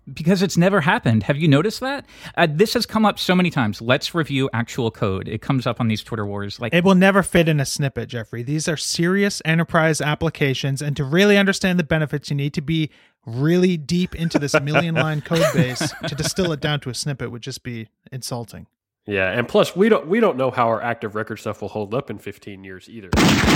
Because it's never happened. Have you noticed that? This has come up so many times. Let's review actual code. It comes up on these Twitter wars. It will never fit in a snippet, Jeffrey. These are serious enterprise applications, and to really understand the benefits, you need to be really deep into this million-line code base. To distill it down to a snippet would just be insulting. Yeah, and plus we don't know how our active record stuff will hold up in 15 years either.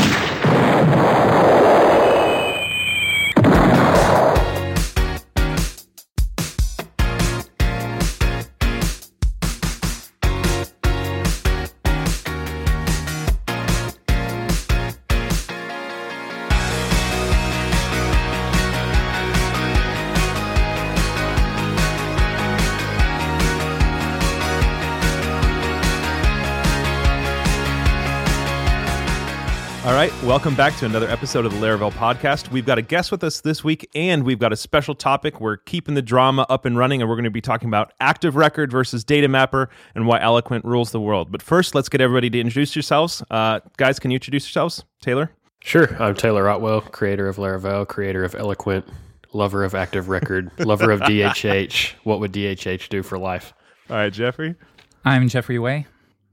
All right, welcome back to another episode of the Laravel podcast. We've got a guest with us this week, and we've got a special topic. We're keeping the drama up and running, and we're going to be talking about Active Record versus Data Mapper and why Eloquent rules the world. But first, let's get everybody to introduce yourselves. Guys, can you introduce yourselves? Taylor? Sure. I'm Taylor Otwell, creator of Laravel, creator of Eloquent, lover of Active Record, lover of DHH. What would DHH do for life? All right, Jeffrey? I'm Jeffrey Way.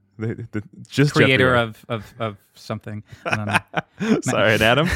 Just creator Jeffrey of something. I don't know. Sorry, and Adam?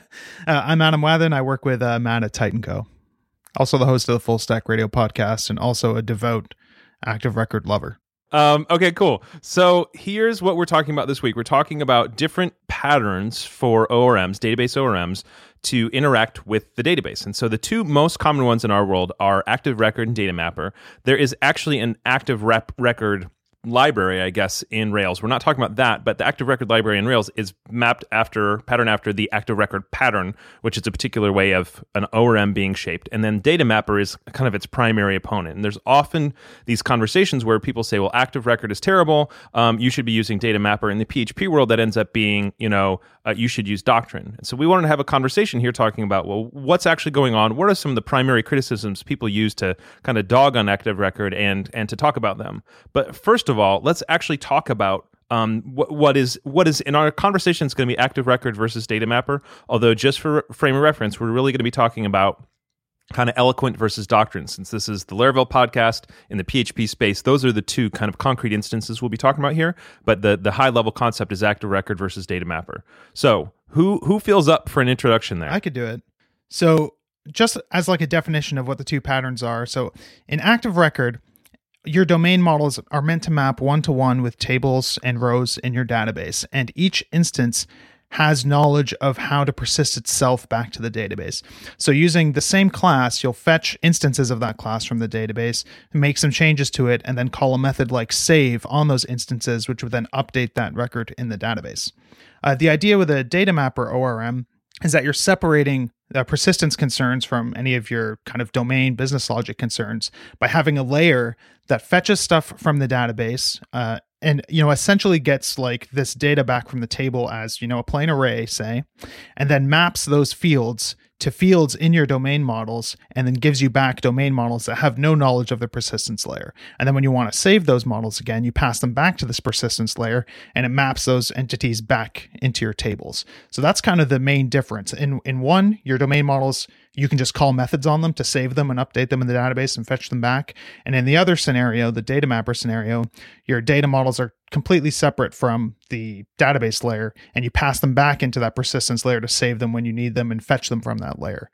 I'm Adam Wathen. I work with Matt at Titan Co. Also the host of the Full Stack Radio podcast and also a devout Active Record lover. Okay, cool. So here's what we're talking about this week. We're talking about different patterns for ORMs, database ORMs, to interact with the database. And so the two most common ones in our world are Active Record and Data Mapper. There is actually an Active Record library, I guess, in Rails. We're not talking about that, but the Active Record library in Rails is mapped after the Active Record pattern, which is a particular way of an ORM being shaped. And then Data Mapper is kind of its primary opponent. And there's often these conversations where people say, well, Active Record is terrible. You should be using Data Mapper. In the PHP world, that ends up being, you should use Doctrine. And so we wanted to have a conversation here talking about, well, what's actually going on? What are some of the primary criticisms people use to kind of dog on Active Record and to talk about them? But first of all, let's actually talk about what is in our conversation. It's going to be Active Record versus Data Mapper. Although, just for frame of reference, we're really going to be talking about kind of Eloquent versus Doctrine. Since this is the Laravel podcast in the PHP space, those are the two kind of concrete instances we'll be talking about here. But the high level concept is Active Record versus Data Mapper. So who feels up for an introduction there? I could do it. So just as like a definition of what the two patterns are. So in Active Record, your domain models are meant to map one-to-one with tables and rows in your database, and each instance has knowledge of how to persist itself back to the database. So using the same class, you'll fetch instances of that class from the database, make some changes to it, and then call a method like save on those instances, which would then update that record in the database. The idea with a data mapper ORM is that you're separating persistence concerns from any of your kind of domain business logic concerns by having a layer that fetches stuff from the database and essentially gets like this data back from the table as a plain array, say, and then maps those fields to fields in your domain models, and then gives you back domain models that have no knowledge of the persistence layer. And then when you want to save those models again, you pass them back to this persistence layer, and it maps those entities back into your tables. So that's kind of the main difference. In one, your domain models, you can just call methods on them to save them and update them in the database and fetch them back. And in the other scenario, the data mapper scenario, your data models are completely separate from the database layer, and you pass them back into that persistence layer to save them when you need them and fetch them from that layer.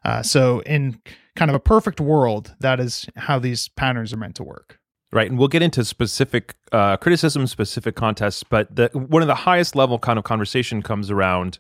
So in kind of a perfect world, that is how these patterns are meant to work. Right, and we'll get into specific criticism, specific contests, but one of the highest level kind of conversation comes around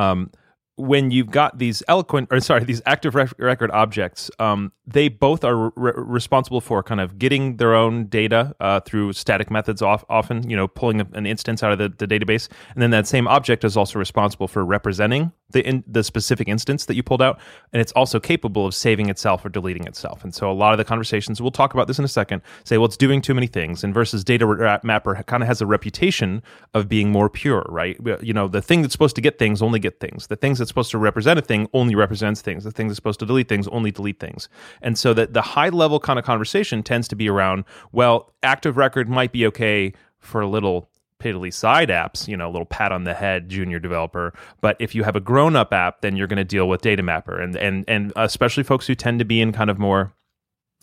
when you've got these these Active Record objects. They both are responsible for kind of getting their own data through static methods, often, pulling an instance out of the database, and then that same object is also responsible for representing the specific instance that you pulled out, and it's also capable of saving itself or deleting itself. And so a lot of the conversations, we'll talk about this in a second, say, well, it's doing too many things, and versus Data Mapper kind of has a reputation of being more pure, right? The thing that's supposed to get things only get things. The things that's supposed to represent a thing only represents things. The thing that's supposed to delete things only delete things. And so that the high level kind of conversation tends to be around, well, Active Record might be okay for little piddly side apps, little pat on the head junior developer. But if you have a grown-up app, then you're going to deal with Data Mapper. And especially folks who tend to be in kind of more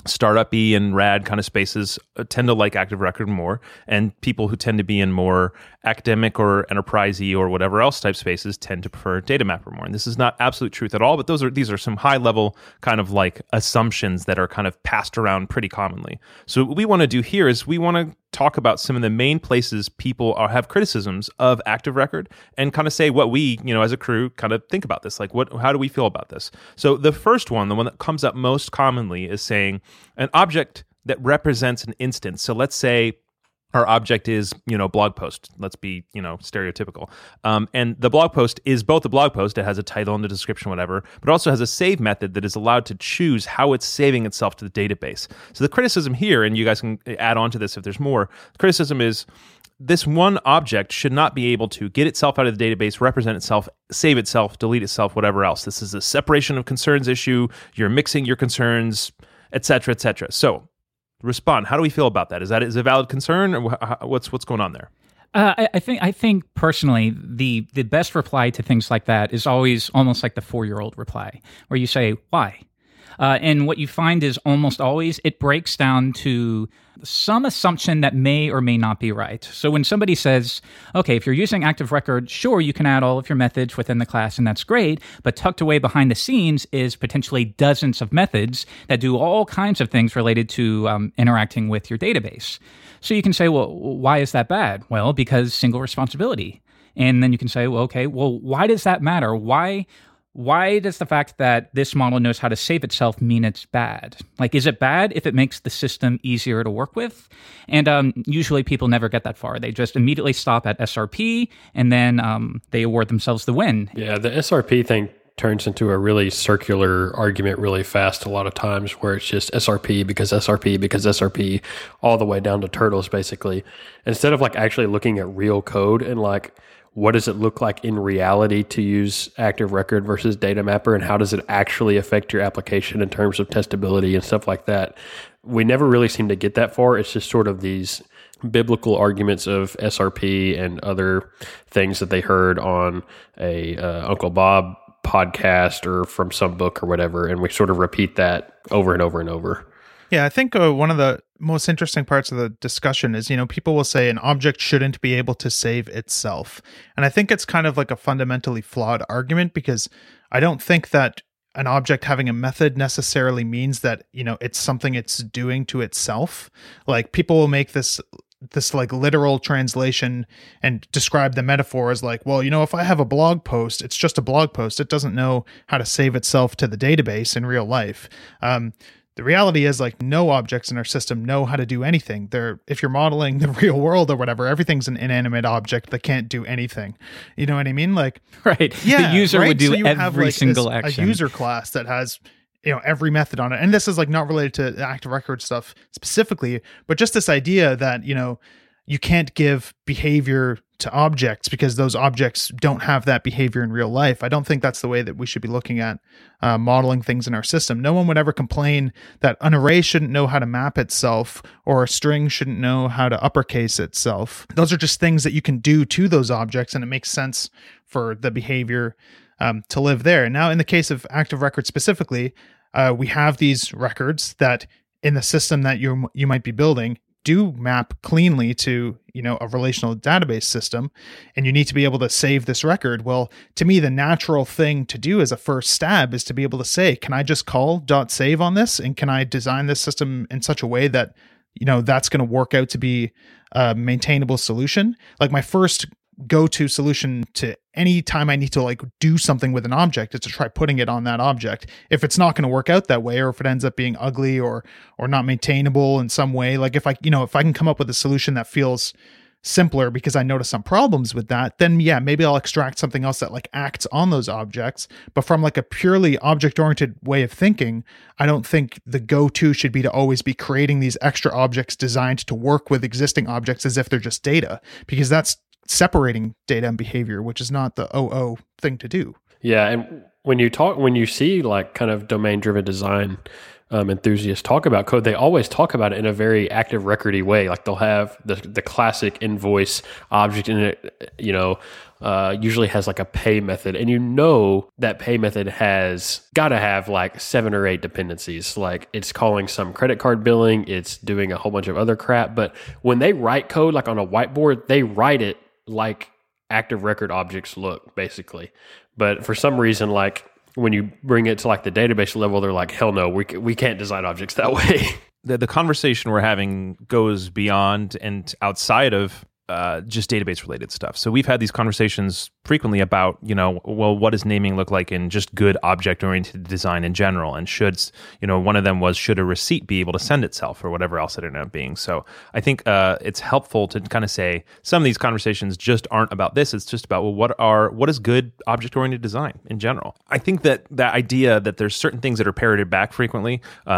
startup-y and rad kind of spaces tend to like Active Record more, and people who tend to be in more academic or enterprisey or whatever else type spaces tend to prefer Data Mapper more. And this is not absolute truth at all, but these are some high-level kind of like assumptions that are kind of passed around pretty commonly. So what we want to do here is we want to talk about some of the main places people have criticisms of Active Record and kind of say what we, as a crew kind of think about this. Like, how do we feel about this? So the first one, the one that comes up most commonly, is saying an object that represents an instance. So let's say our object is, blog post. Let's be, stereotypical. And the blog post is both a blog post. It has a title and a description, whatever, but also has a save method that is allowed to choose how it's saving itself to the database. So the criticism here, and you guys can add on to this if there's more, the criticism is this one object should not be able to get itself out of the database, represent itself, save itself, delete itself, whatever else. This is a separation of concerns issue. You're mixing your concerns, et cetera, et cetera. So respond. How do we feel about that? Is a valid concern, or what's going on there? I think personally, the best reply to things like that is always almost like the 4-year-old reply, where you say, why? And what you find is almost always it breaks down to some assumption that may or may not be right. So when somebody says, okay, if you're using Active Record, sure, you can add all of your methods within the class, and that's great, but tucked away behind the scenes is potentially dozens of methods that do all kinds of things related to interacting with your database. So you can say, well, why is that bad? Well, because single responsibility. And then you can say, well, okay, well, why does that matter? Why does the fact that this model knows how to save itself mean it's bad? Like, is it bad if it makes the system easier to work with? And usually people never get that far. They just immediately stop at SRP, and then they award themselves the win. Yeah, the SRP thing turns into a really circular argument really fast a lot of times, where it's just SRP because SRP because SRP all the way down to turtles, basically. Instead of like actually looking at real code and like, what does it look like in reality to use Active Record versus Data Mapper, and how does it actually affect your application in terms of testability and stuff like that? We never really seem to get that far. It's just sort of these biblical arguments of SRP and other things that they heard on a Uncle Bob podcast or from some book or whatever, and we sort of repeat that over and over and over. Yeah, I think one of the most interesting parts of the discussion is, people will say an object shouldn't be able to save itself. And I think it's kind of like a fundamentally flawed argument, because I don't think that an object having a method necessarily means that, it's something it's doing to itself. Like, people will make this like literal translation and describe the metaphor as like, well, if I have a blog post, it's just a blog post. It doesn't know how to save itself to the database in real life. The reality is, like, no objects in our system know how to do anything. If you're modeling the real world or whatever, everything's an inanimate object that can't do anything. You know what I mean? Like, right. Yeah, the user right? would do so you every have, like, single action. A user class that has, every method on it. And this is like not related to the Active Record stuff specifically, but just this idea that, you can't give behavior to objects because those objects don't have that behavior in real life. I don't think that's the way that we should be looking at modeling things in our system. No one would ever complain that an array shouldn't know how to map itself, or a string shouldn't know how to uppercase itself. Those are just things that you can do to those objects, and it makes sense for the behavior to live there. Now, in the case of Active Record specifically, we have these records that in the system that you might be building do map cleanly to, a relational database system, and you need to be able to save this record. Well, to me, the natural thing to do as a first stab is to be able to say, can I just call .save on this? And can I design this system in such a way that, that's going to work out to be a maintainable solution? Like, my first go-to solution to any time I need to like do something with an object is to try putting it on that object. If it's not going to work out that way, or if it ends up being ugly or not maintainable in some way, like if I can come up with a solution that feels simpler because I notice some problems with that, then yeah, maybe I'll extract something else that like acts on those objects. But from like a purely object-oriented way of thinking, I don't think the go-to should be to always be creating these extra objects designed to work with existing objects as if they're just data, because that's separating data and behavior, which is not the OO thing to do. Yeah, and when you see like kind of domain-driven design enthusiasts talk about code, they always talk about it in a very active record-y way. Like they'll have the classic invoice object in it, usually has like a pay method, and that pay method has got to have like 7 or 8 dependencies. Like it's calling some credit card billing, it's doing a whole bunch of other crap. But when they write code like on a whiteboard, they write it like active record objects look, basically. But for some reason, like when you bring it to like the database level, they're like, hell no, we can't design objects that way. The conversation we're having goes beyond and outside of just database related stuff. So we've had these conversations frequently about, what does naming look like in just good object oriented design in general? And one of them was, should a receipt be able to send itself, or whatever else it ended up being? So I think it's helpful to kind of say some of these conversations just aren't about this. It's just about, what is good object oriented design in general? I think that idea that there's certain things that are parroted back frequently,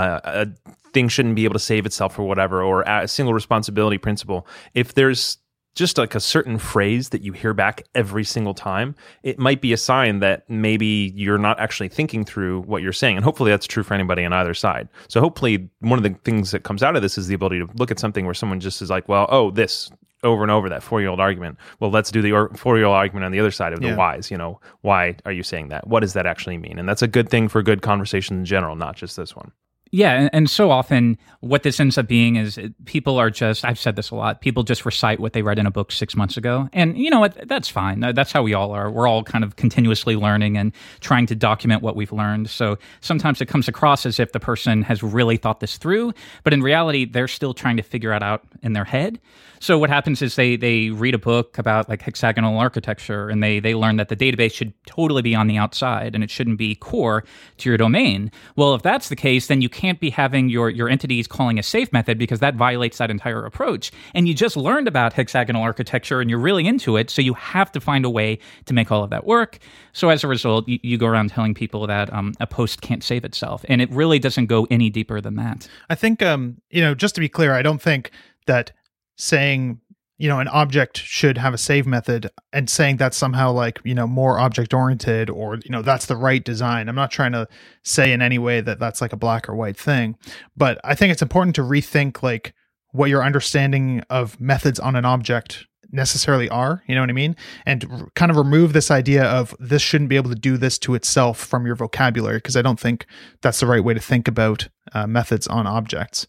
a thing shouldn't be able to save itself or whatever, or a single responsibility principle. If there's just like a certain phrase that you hear back every single time, it might be a sign that maybe you're not actually thinking through what you're saying. And hopefully that's true for anybody on either side. So hopefully one of the things that comes out of this is the ability to look at something where someone just is like, well, this over and over, that 4-year-old argument. Well, let's do the 4-year-old argument on the other side of the whys. Why are you saying that? What does that actually mean? And that's a good thing for good conversation in general, not just this one. Yeah, and so often what this ends up being is people are just, I've said this a lot, people just recite what they read in a book 6 months ago. And you know what? That's fine. That's how we all are. We're all kind of continuously learning and trying to document what we've learned. So sometimes it comes across as if the person has really thought this through, but in reality, they're still trying to figure it out in their head. So what happens is they read a book about like hexagonal architecture, and they learn that the database should totally be on the outside and it shouldn't be core to your domain. Well, if that's the case, then you can't be having your entities calling a safe method, because that violates that entire approach. And you just learned about hexagonal architecture and you're really into it, so you have to find a way to make all of that work. So as a result, you go around telling people that a post can't save itself, and it really doesn't go any deeper than that. I think, just to be clear, I don't think that saying, an object should have a save method and saying that's somehow like, more object oriented, or, that's the right design. I'm not trying to say in any way that that's like a black or white thing, but I think it's important to rethink like what your understanding of methods on an object necessarily are, you know what I mean? And kind of remove this idea of this shouldn't be able to do this to itself from your vocabulary, because I don't think that's the right way to think about methods on objects.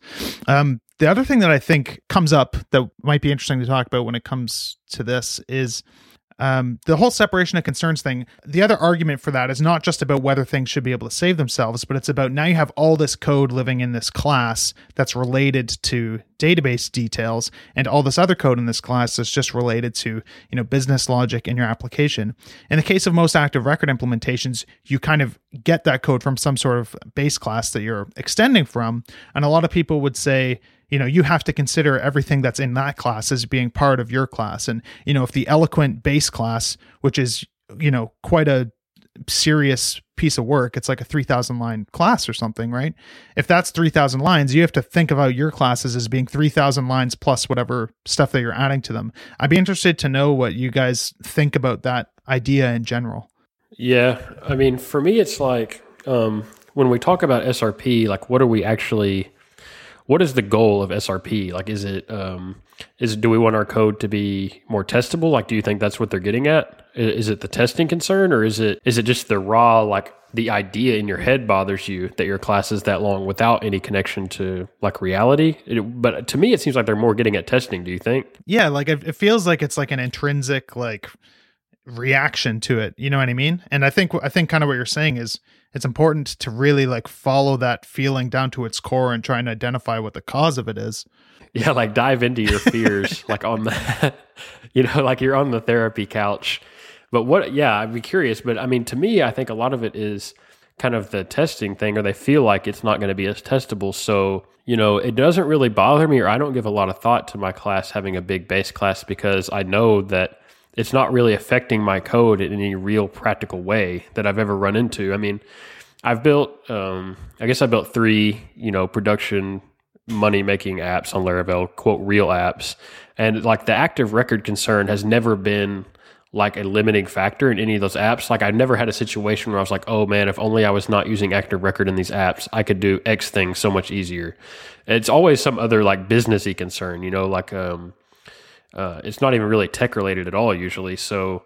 The other thing that I think comes up that might be interesting to talk about when it comes to this is the whole separation of concerns thing. The other argument for that is not just about whether things should be able to save themselves, but it's about now you have all this code living in this class that's related to database details, and all this other code in this class that's just related to, business logic in your application. In the case of most active record implementations, you kind of get that code from some sort of base class that you're extending from. And a lot of people would say, you have to consider everything that's in that class as being part of your class. And, if the Eloquent base class, which is, quite a serious piece of work, it's like a 3,000 line class or something, right? If that's 3,000 lines, you have to think about your classes as being 3,000 lines plus whatever stuff that you're adding to them. I'd be interested to know what you guys think about that idea in general. Yeah. I mean, for me, it's like, when we talk about SRP, like what is the goal of SRP? Like, do we want our code to be more testable? Like, do you think that's what they're getting at? Is it the testing concern, or is it just the raw, like the idea in your head bothers you that your class is that long without any connection to like reality? But to me, it seems like they're more getting at testing. Do you think? Yeah. Like it feels like it's like an intrinsic like reaction to it. You know what I mean? And I think kind of what you're saying is, it's important to really like follow that feeling down to its core and try and identify what the cause of it is. Yeah, like dive into your fears, like on the, like you're on the therapy couch. But I'd be curious. But I mean, to me, I think a lot of it is kind of the testing thing, or they feel like it's not going to be as testable. So, it doesn't really bother me, or I don't give a lot of thought to my class having a big base class, because I know that it's not really affecting my code in any real practical way that I've ever run into. I mean, I've built, I built 3, production money-making apps on Laravel, quote, real apps. And like the active record concern has never been like a limiting factor in any of those apps. Like I never had a situation where I was like, oh man, if only I was not using Active Record in these apps, I could do X thing so much easier. It's always some other like businessy concern, you know, like it's not even really tech related at all usually. So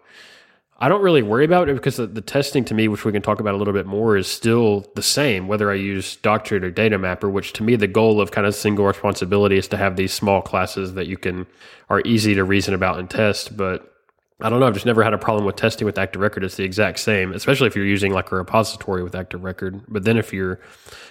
I don't really worry about it because the testing to me, which we can talk about a little bit more, is still the same, whether I use Doctrine or Data Mapper, which to me, the goal of kind of single responsibility is to have these small classes that are easy to reason about and test. But I don't know, I've just never had a problem with testing with Active Record. It's the exact same, especially if you're using like a repository with Active Record. But then if you're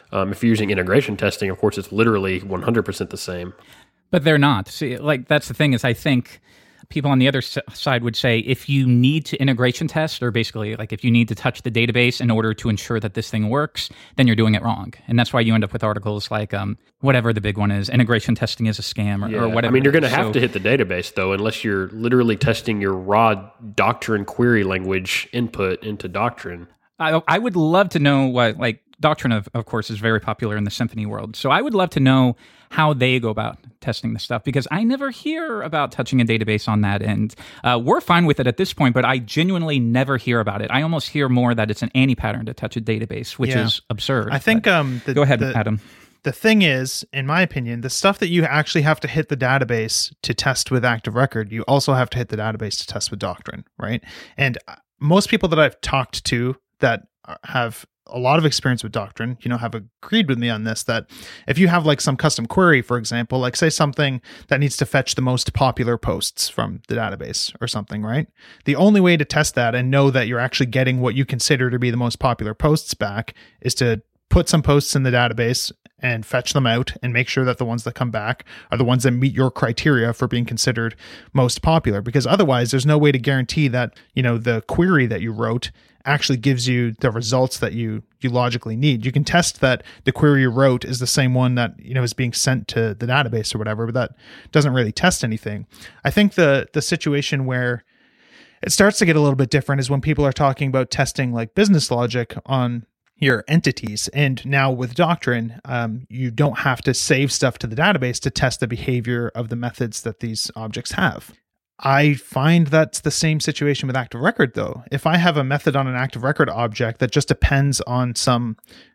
using integration testing, of course, it's literally 100% the same. But they're not. See, like that's the thing is I think people on the other side would say if you need to integration test, or basically like if you need to touch the database in order to ensure that this thing works, then you're doing it wrong. And that's why you end up with articles like whatever the big one is, integration testing is a scam or whatever. I mean, you're going to have to hit the database though, unless you're literally testing your raw Doctrine query language input into Doctrine. I would love to know what, like, Doctrine, of course, is very popular in the Symfony world. So I would love to know how they go about testing this stuff, because I never hear about touching a database on that end. We're fine with it at this point, but I genuinely never hear about it. I almost hear more that it's an anti-pattern to touch a database, which is absurd. I think go ahead, Adam. The thing is, in my opinion, the stuff that you actually have to hit the database to test with Active Record, you also have to hit the database to test with Doctrine, right? And most people that I've talked to that have a lot of experience with Doctrine, have agreed with me on this, that if you have like some custom query, for example, like say something that needs to fetch the most popular posts from the database or something, right? The only way to test that and know that you're actually getting what you consider to be the most popular posts back is to put some posts in the database and fetch them out and make sure that the ones that come back are the ones that meet your criteria for being considered most popular. Because otherwise, there's no way to guarantee that, the query that you wrote actually gives you the results that you logically need. You can test that the query you wrote is the same one that, is being sent to the database or whatever, but that doesn't really test anything. I think the situation where it starts to get a little bit different is when people are talking about testing like business logic on your entities. And now with Doctrine, you don't have to save stuff to the database to test the behavior of the methods that these objects have. I find that's the same situation with Active Record, though. If I have a method on an Active Record object that just depends on some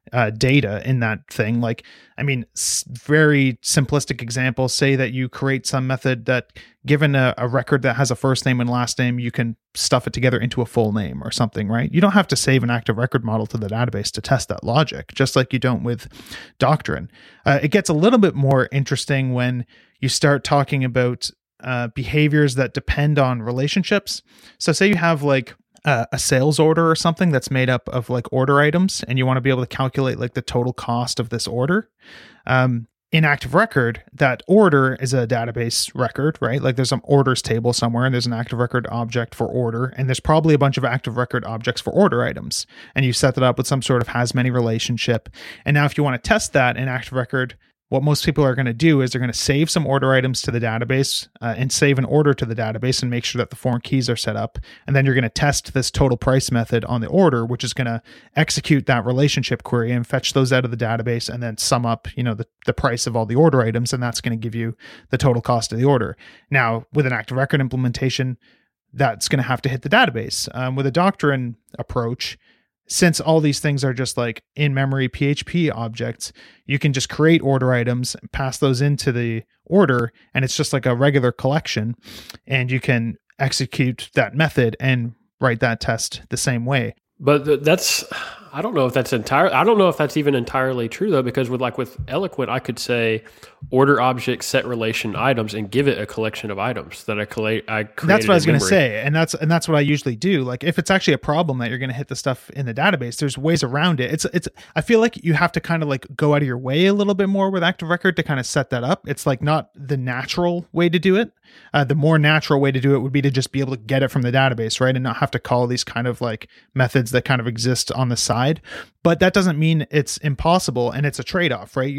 data in that thing, very simplistic example, say that you create some method that, given a record that has a first name and last name, you can stuff it together into a full name or something, right? You don't have to save an Active Record model to the database to test that logic, just like you don't with Doctrine. It gets a little bit more interesting when you start talking about behaviors that depend on relationships. So say you have like a sales order or something that's made up of like order items, and you want to be able to calculate like the total cost of this order. In Active Record, that order is a database record, right? Like there's some orders table somewhere, and there's an Active Record object for order, and there's probably a bunch of Active Record objects for order items. And you set that up with some sort of has-many relationship. And now if you want to test that in Active Record, what most people are going to do is they're going to save some order items to the database and save an order to the database and make sure that the foreign keys are set up. And then you're going to test this total price method on the order, which is going to execute that relationship query and fetch those out of the database and then sum up, the price of all the order items. And that's going to give you the total cost of the order. Now, with an Active Record implementation, that's going to have to hit the database. With a Doctrine approach, since all these things are just like in-memory PHP objects, you can just create order items, pass those into the order, and it's just like a regular collection, and you can execute that method and write that test the same way. But I don't know if that's even entirely true though, because with Eloquent, I could say order object set relation items and give it a collection of items that I created. That's what I was going to say, and that's what I usually do. Like if it's actually a problem that you're going to hit the stuff in the database, there's ways around it. It's I feel like you have to kind of like go out of your way a little bit more with Active Record to kind of set that up. It's like not the natural way to do it. The more natural way to do it would be to just be able to get it from the database, right? And not have to call these kind of like methods that kind of exist on the side. But that doesn't mean it's impossible, and it's a trade-off, right?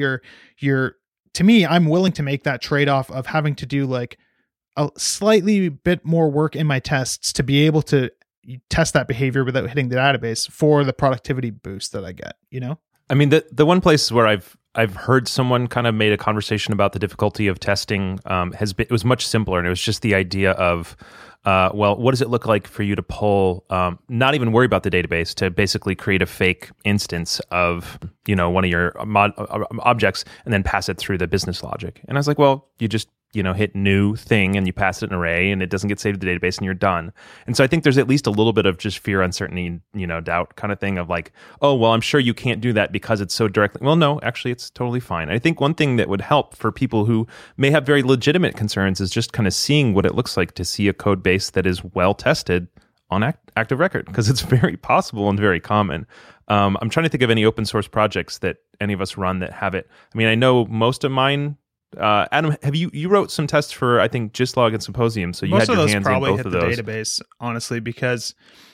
To me, I'm willing to make that trade-off of having to do like a slightly bit more work in my tests to be able to test that behavior without hitting the database for the productivity boost that I get, I mean, the one place where I've heard someone kind of made a conversation about the difficulty of testing it was much simpler, and it was just the idea of well, what does it look like for you to pull, not even worry about the database, to basically create a fake instance of, one of your objects and then pass it through the business logic? And I was like, well, you just, hit new thing and you pass it an array and it doesn't get saved to the database and you're done. And so I think there's at least a little bit of just fear, uncertainty, doubt kind of thing of like, oh, well, I'm sure you can't do that because it's so directly. Well, no, actually, it's totally fine. I think one thing that would help for people who may have very legitimate concerns is just kind of seeing what it looks like to see a code base that is well tested on Active Record, because it's very possible and very common. I'm trying to think of any open source projects that any of us run that have it. I mean, I know most of mine. Adam, have you wrote some tests for, I think, Gislog and Symposium, so you most had your hands in both of those. Most of those probably hit the database, honestly, because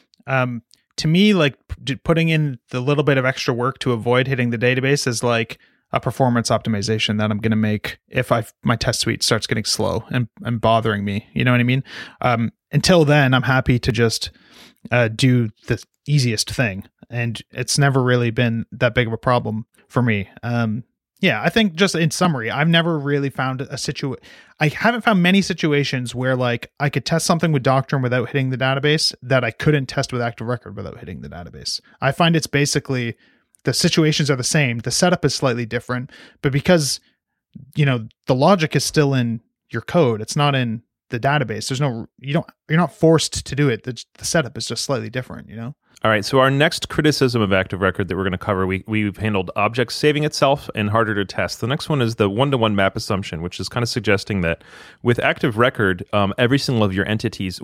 to me, like putting in the little bit of extra work to avoid hitting the database is like a performance optimization that I'm going to make if my test suite starts getting slow and bothering me. You know what I mean? Until then, I'm happy to just do the easiest thing, and it's never really been that big of a problem for me. Yeah, I think just in summary, I've never really found I haven't found many situations where like I could test something with Doctrine without hitting the database that I couldn't test with Active Record without hitting the database. I find it's basically the situations are the same. The setup is slightly different, but because, the logic is still in your code, it's not in the database. You're not forced to do it. The setup is just slightly different, All right, so our next criticism of Active Record that we're going to cover, we've handled objects saving itself and harder to test. The next one is the one-to-one map assumption, which is kind of suggesting that with Active Record, every single one of your entities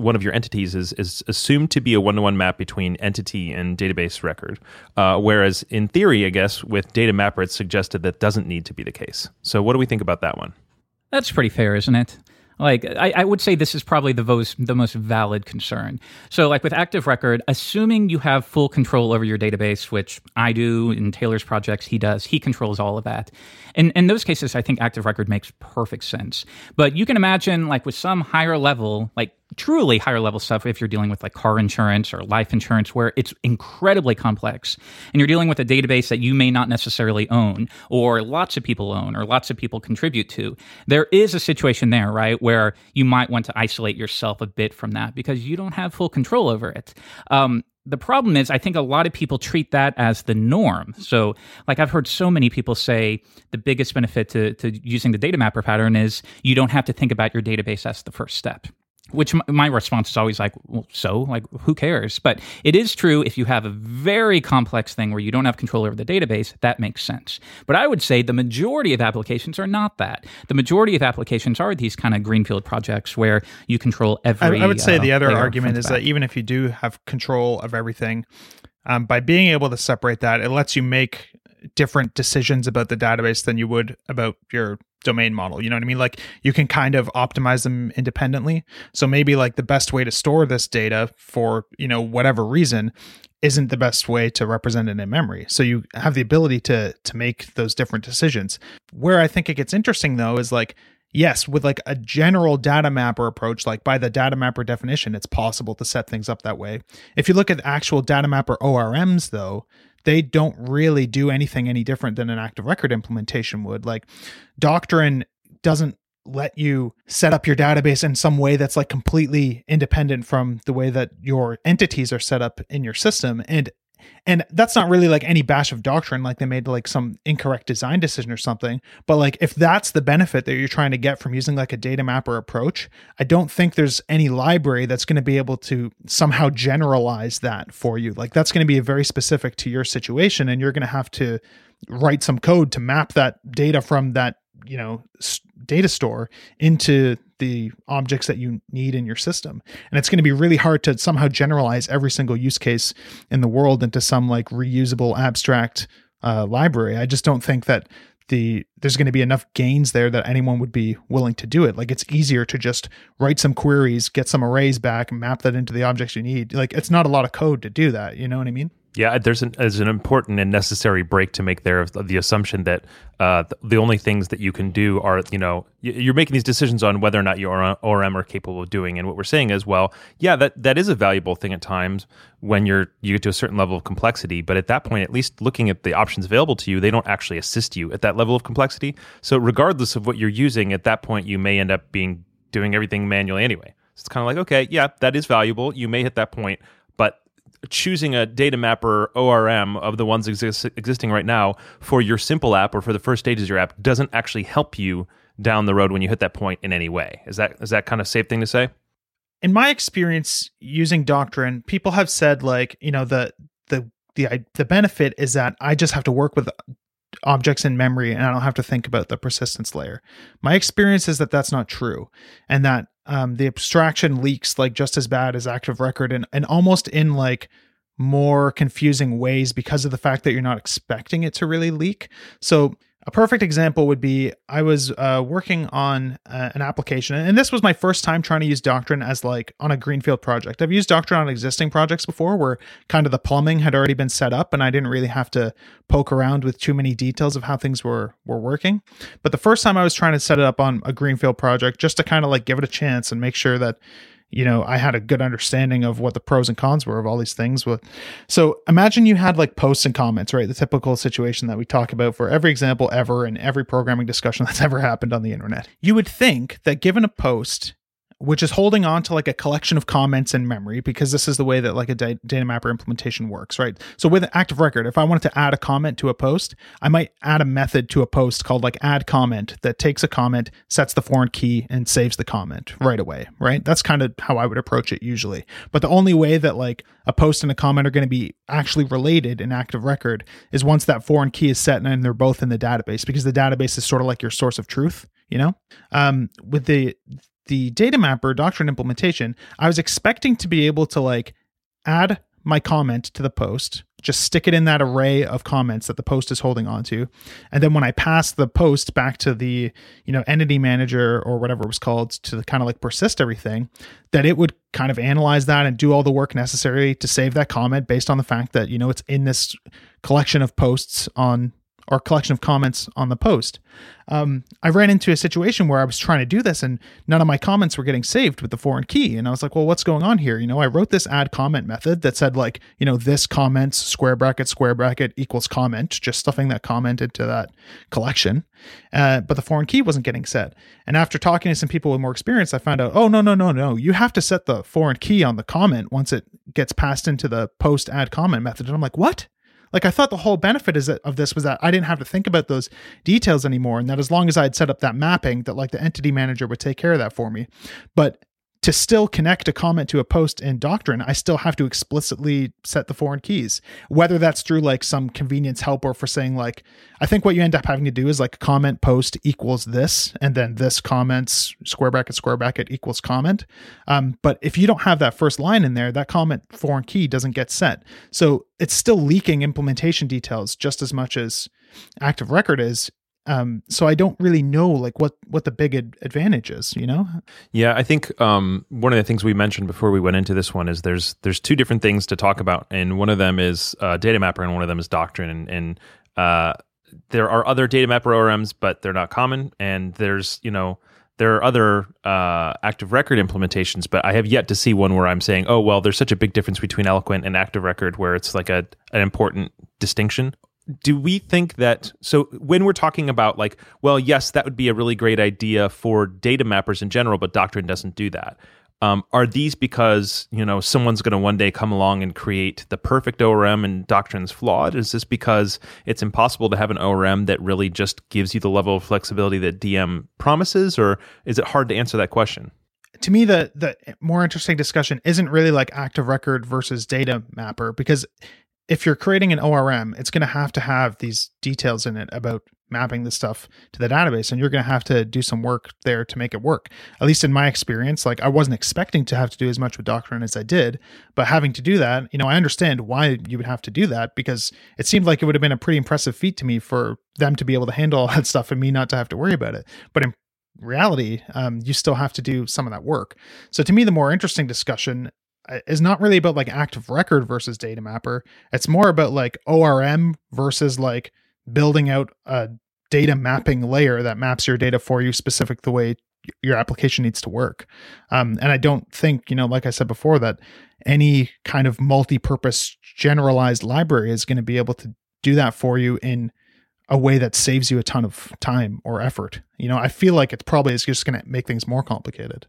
is assumed to be a one-to-one map between entity and database record. Whereas in theory, I guess, with Data Mapper, it's suggested that doesn't need to be the case. So what do we think about that one? That's pretty fair, isn't it? Like, I would say this is probably the most valid concern. So, like with Active Record, assuming you have full control over your database, which I do in Taylor's projects, he does. He controls all of that. And in those cases, I think Active Record makes perfect sense. But you can imagine, like with some higher level, like truly higher level stuff, if you're dealing with like car insurance or life insurance, where it's incredibly complex, and you're dealing with a database that you may not necessarily own, or lots of people own, or lots of people contribute to, there is a situation there, right, where you might want to isolate yourself a bit from that because you don't have full control over it. The problem is, I think a lot of people treat that as the norm. So, like I've heard so many people say the biggest benefit to using the data mapper pattern is you don't have to think about your database as the first step. Which my response is always like, well, so, like, who cares? But it is true if you have a very complex thing where you don't have control over the database, that makes sense. But I would say the majority of applications are not that. The majority of applications are these kind of greenfield projects where you control every I would say the other layer argument is that even if you do have control of everything, by being able to separate that, it lets you make different decisions about the database than you would about your domain model. You know what I mean? Like you can kind of optimize them independently. So maybe like the best way to store this data for, whatever reason isn't the best way to represent it in memory. So you have the ability to make those different decisions. Where I think it gets interesting though is like, yes, with like a general data mapper approach, like by the data mapper definition, it's possible to set things up that way. If you look at actual data mapper ORMs though, they don't really do anything any different than an Active Record implementation would. Like Doctrine doesn't let you set up your database in some way that's like completely independent from the way that your entities are set up in your system. And that's not really like any bash of Doctrine, like they made like some incorrect design decision or something. But like if that's the benefit that you're trying to get from using like a data mapper approach, I don't think there's any library that's going to be able to somehow generalize that for you. Like that's going to be very specific to your situation, and you're going to have to write some code to map that data from that data store into the objects that you need in your system. And it's going to be really hard to somehow generalize every single use case in the world into some like reusable abstract library. I just don't think that there's going to be enough gains there that anyone would be willing to do it. Like it's easier to just write some queries, get some arrays back, and map that into the objects you need. Like it's not a lot of code to do that. You know what I mean? Yeah, there's an important and necessary break to make there of the assumption that the only things that you can do are, you're making these decisions on whether or not your ORM are capable of doing. And what we're saying is, well, yeah, that is a valuable thing at times when you get to a certain level of complexity. But at that point, at least looking at the options available to you, they don't actually assist you at that level of complexity. So regardless of what you're using, at that point, you may end up doing everything manually anyway. So it's kind of like, okay, yeah, that is valuable. You may hit that point, but choosing a data mapper ORM of the ones existing right now for your simple app or for the first stages of your app doesn't actually help you down the road when you hit that point in any way. Is that kind of a safe thing to say? In my experience using Doctrine, people have said like, the benefit is that I just have to work with objects in memory and I don't have to think about the persistence layer. My experience is that that's not true, and that the abstraction leaks like just as bad as active record, and almost in like more confusing ways because of the fact that you're not expecting it to really leak. So a perfect example would be I was working on an application, and this was my first time trying to use Doctrine as like on a greenfield project. I've used Doctrine on existing projects before where kind of the plumbing had already been set up and I didn't really have to poke around with too many details of how things were working. But the first time I was trying to set it up on a greenfield project just to kind of like give it a chance and make sure that I had a good understanding of what the pros and cons were of all these things. So imagine you had like posts and comments, right? The typical situation that we talk about for every example ever in every programming discussion that's ever happened on the internet. You would think that given a post, which is holding on to like a collection of comments in memory, because this is the way that like a data mapper implementation works, right? So with active record, if I wanted to add a comment to a post, I might add a method to a post called like add comment that takes a comment, sets the foreign key, and saves the comment right away, right? That's kind of how I would approach it usually. But the only way that like a post and a comment are going to be actually related in active record is once that foreign key is set and they're both in the database, because the database is sort of like your source of truth, with the data mapper Doctrine implementation, I was expecting to be able to like add my comment to the post, just stick it in that array of comments that the post is holding on to. And then when I pass the post back to the, entity manager or whatever it was called to kind of like persist everything, that it would kind of analyze that and do all the work necessary to save that comment based on the fact that, it's in this collection of posts on or collection of comments on the post. I ran into a situation where I was trying to do this and none of my comments were getting saved with the foreign key. And I was like, well, what's going on here? I wrote this add comment method that said like, this comments square bracket equals comment, just stuffing that comment into that collection. But the foreign key wasn't getting set. And after talking to some people with more experience, I found out, oh, no. You have to set the foreign key on the comment once it gets passed into the post add comment method. And I'm like, what? Like, I thought the whole benefit of this was that I didn't have to think about those details anymore, and that as long as I had set up that mapping, that like the entity manager would take care of that for me. But to still connect a comment to a post in Doctrine, I still have to explicitly set the foreign keys, whether that's through like some convenience help or for saying like, I think what you end up having to do is like comment post equals this, and then this comments square bracket equals comment. But if you don't have that first line in there, that comment foreign key doesn't get set. So it's still leaking implementation details just as much as active record is. So I don't really know like what the big advantage is, Yeah, I think one of the things we mentioned before we went into this one is there's two different things to talk about, and one of them is data mapper, and one of them is Doctrine, and there are other data mapper ORMs, but they're not common, and there's there are other active record implementations, but I have yet to see one where I'm saying, oh well, there's such a big difference between Eloquent and active record where it's like an important distinction. Do we think that, so when we're talking about like, well, yes, that would be a really great idea for data mappers in general, but Doctrine doesn't do that. Are these because, someone's going to one day come along and create the perfect ORM and Doctrine's flawed? Is this because it's impossible to have an ORM that really just gives you the level of flexibility that DM promises, or is it hard to answer that question? To me, the more interesting discussion isn't really like active record versus data mapper, because if you're creating an ORM, it's going to have these details in it about mapping this stuff to the database, and you're going to have to do some work there to make it work. At least in my experience, like I wasn't expecting to have to do as much with Doctrine as I did, but having to do that, I understand why you would have to do that, because it seemed like it would have been a pretty impressive feat to me for them to be able to handle all that stuff and me not to have to worry about it. But in reality, you still have to do some of that work. So to me, the more interesting discussion is not really about like active record versus data mapper. It's more about like ORM versus like building out a data mapping layer that maps your data for you specific the way your application needs to work. And I don't think, like I said before, that any kind of multi-purpose generalized library is going to be able to do that for you in a way that saves you a ton of time or effort. I feel like it probably is just going to make things more complicated.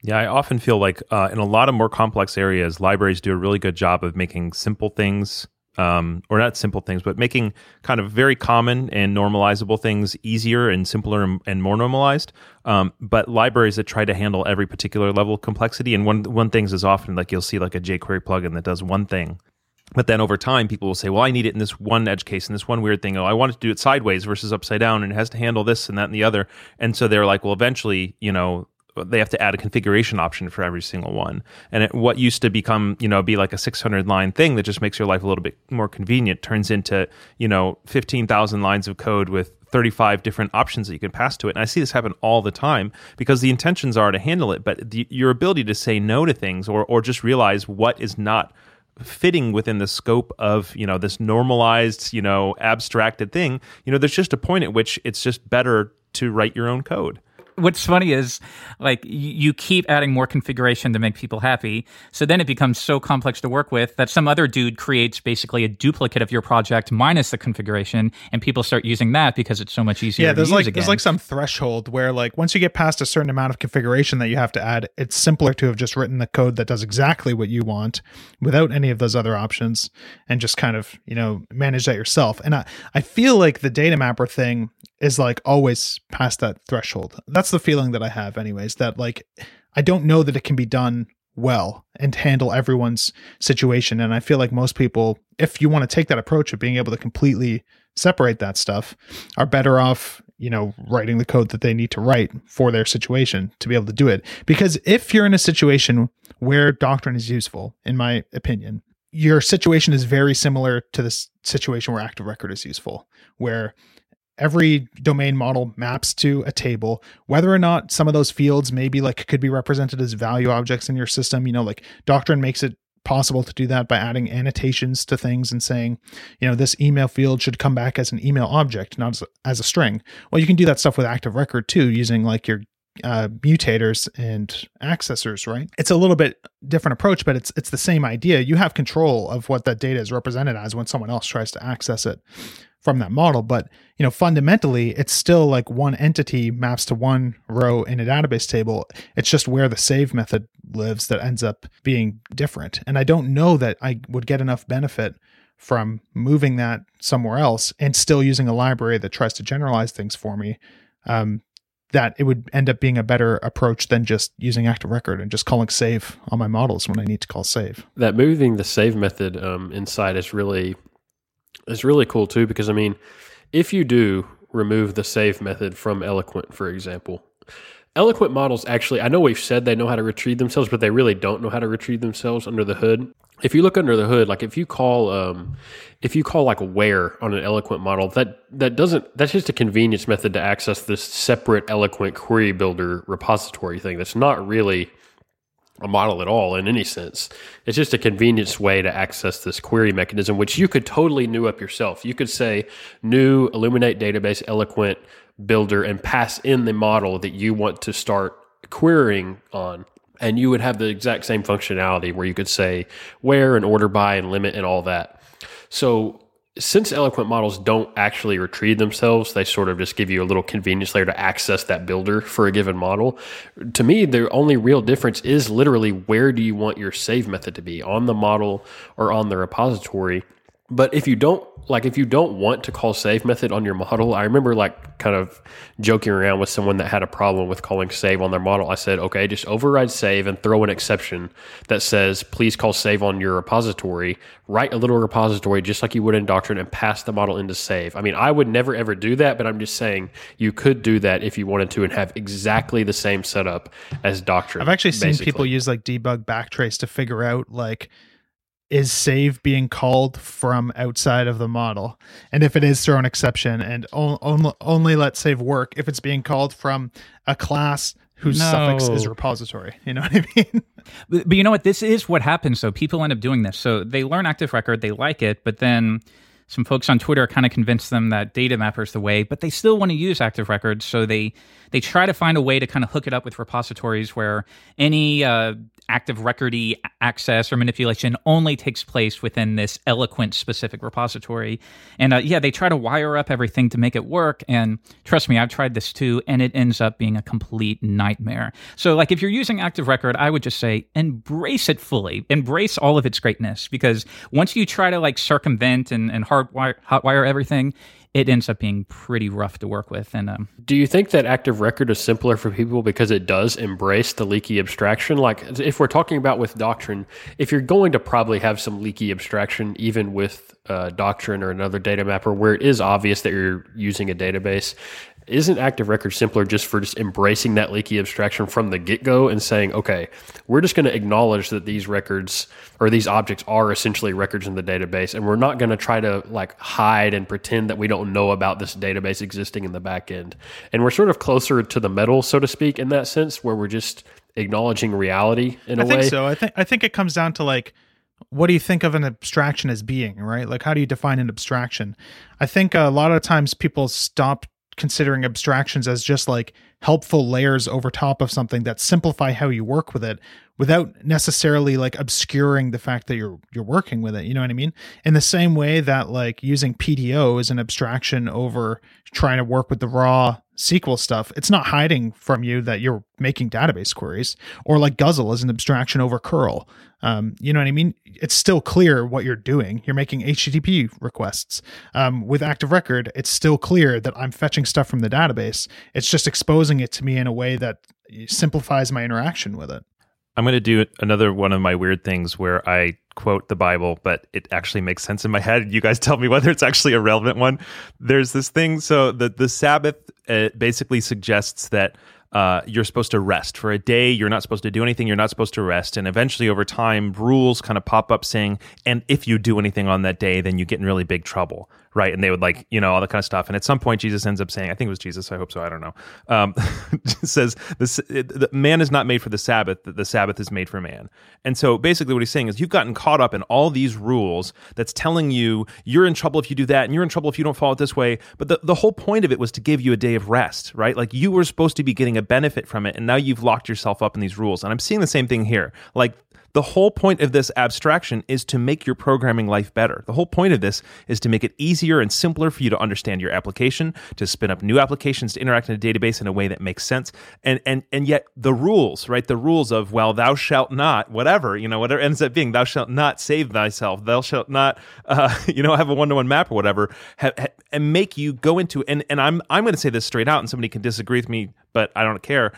Yeah, I often feel like in a lot of more complex areas, libraries do a really good job of making simple things, or not simple things, but making kind of very common and normalizable things easier and simpler and more normalized. But libraries that try to handle every particular level of complexity, and one things is often like you'll see like a jQuery plugin that does one thing. But then over time, people will say, well, I need it in this one edge case and this one weird thing. Oh, I want to do it sideways versus upside down, and it has to handle this and that and the other. And so they're like, well, eventually, they have to add a configuration option for every single one. And what used to become, be like a 600-line thing that just makes your life a little bit more convenient turns into, 15,000 lines of code with 35 different options that you can pass to it. And I see this happen all the time because the intentions are to handle it, but your ability to say no to things or just realize what is not fitting within the scope of, this normalized, abstracted thing, there's just a point at which it's just better to write your own code. What's funny is, like, you keep adding more configuration to make people happy. So then it becomes so complex to work with that some other dude creates basically a duplicate of your project minus the configuration, and people start using that because it's so much easier to use again. There's like some threshold where, like, once you get past a certain amount of configuration that you have to add, it's simpler to have just written the code that does exactly what you want without any of those other options and just kind of, manage that yourself. And I feel like the data mapper thing is like always past that threshold. That's the feeling that I have anyways, that like, I don't know that it can be done well and handle everyone's situation. And I feel like most people, if you want to take that approach of being able to completely separate that stuff, are better off, writing the code that they need to write for their situation to be able to do it. Because if you're in a situation where Doctrine is useful, in my opinion, your situation is very similar to this situation where Active Record is useful, where every domain model maps to a table, whether or not some of those fields maybe like could be represented as value objects in your system. Like Doctrine makes it possible to do that by adding annotations to things and saying, this email field should come back as an email object, not as a string. Well, you can do that stuff with Active Record too, using like your mutators and accessors, right? It's a little bit different approach, but it's the same idea. You have control of what that data is represented as when someone else tries to access it from that model. But, fundamentally, it's still like one entity maps to one row in a database table. It's just where the save method lives that ends up being different. And I don't know that I would get enough benefit from moving that somewhere else and still using a library that tries to generalize things for me, that it would end up being a better approach than just using Active Record and just calling save on my models when I need to call save. That moving the save method inside is really cool too, because if you do remove the save method from Eloquent, for example, Eloquent models actually, I know we've said they know how to retrieve themselves, but they really don't know how to retrieve themselves under the hood. If you look under the hood, like if you call like where on an Eloquent model, that's just a convenience method to access this separate Eloquent query builder repository thing. That's not really a model at all in any sense. It's just a convenience way to access this query mechanism, which you could totally new up yourself. You could say new Illuminate database Eloquent builder and pass in the model that you want to start querying on. And you would have the exact same functionality where you could say where and order by and limit and all that. So since Eloquent models don't actually retrieve themselves, they sort of just give you a little convenience layer to access that builder for a given model. To me, the only real difference is literally where do you want your save method to be, on the model or on the repository. But if you don't want to call save method on your model, I remember like kind of joking around with someone that had a problem with calling save on their model. I said, okay, just override save and throw an exception that says, please call save on your repository, write a little repository just like you would in Doctrine and pass the model into save. I would never ever do that, but I'm just saying you could do that if you wanted to and have exactly the same setup as Doctrine. I've actually seen people use like debug backtrace to figure out like, is save being called from outside of the model? And if it is, throw an exception and only let save work if it's being called from a class whose suffix is repository. You know what I mean? But you know what? This is what happens. So people end up doing this. So they learn Active Record, they like it, but then some folks on Twitter kind of convinced them that data mapper is the way, but they still want to use active records. So they try to find a way to kind of hook it up with repositories where any active record-y access or manipulation only takes place within this eloquent specific repository. And they try to wire up everything to make it work. And trust me, I've tried this too, and it ends up being a complete nightmare. So like if you're using active record, I would just say embrace it fully. Embrace all of its greatness, because once you try to like circumvent and hotwire everything, it ends up being pretty rough to work with. And do you think that active record is simpler for people because it does embrace the leaky abstraction? Like if we're talking about with Doctrine, if you're going to probably have some leaky abstraction, even with Doctrine or another data mapper where it is obvious that you're using a database, isn't active record simpler just for just embracing that leaky abstraction from the get-go and saying, okay, we're just going to acknowledge that these records or these objects are essentially records in the database, and we're not going to try to like hide and pretend that we don't know about this database existing in the back end. And we're sort of closer to the middle, so to speak, in that sense, where we're just acknowledging reality in a way. I think so. I think it comes down to like, what do you think of an abstraction as being, right? Like, how do you define an abstraction? I think a lot of times people stop considering abstractions as just like helpful layers over top of something that simplify how you work with it without necessarily like obscuring the fact that you're working with it. You know what I mean? In the same way that like using PDO is an abstraction over trying to work with the raw SQL stuff, it's not hiding from you that you're making database queries. Or like Guzzle is an abstraction over curl. You know what I mean? It's still clear what you're doing. You're making HTTP requests. With Active Record, it's still clear that I'm fetching stuff from the database. It's just exposing it to me in a way that simplifies my interaction with it. I'm going to do another one of my weird things where I quote the Bible, but it actually makes sense in my head. You guys tell me whether it's actually a relevant one. There's this thing. So the Sabbath basically suggests that you're supposed to rest. For a day, you're not supposed to do anything. You're not supposed to rest. And eventually, over time, rules kind of pop up saying, and if you do anything on that day, then you get in really big trouble, right? And they would like, all that kind of stuff. And at some point, Jesus ends up saying, I think it was Jesus, I hope so, I don't know, says, the man is not made for the Sabbath, the Sabbath is made for man. And so basically what he's saying is you've gotten caught up in all these rules that's telling you you're in trouble if you do that, and you're in trouble if you don't follow it this way. But the whole point of it was to give you a day of rest, right? Like you were supposed to be getting a benefit from it, and now you've locked yourself up in these rules. And I'm seeing the same thing here. Like the whole point of this abstraction is to make your programming life better. The whole point of this is to make it easier and simpler for you to understand your application, to spin up new applications, to interact in a database in a way that makes sense. And yet the rules, right? The rules of, well, thou shalt not, whatever ends up being, thou shalt not save thyself, thou shalt not, have a one-to-one map or whatever, and make you go into, and I'm going to say this straight out, and somebody can disagree with me, but I don't care.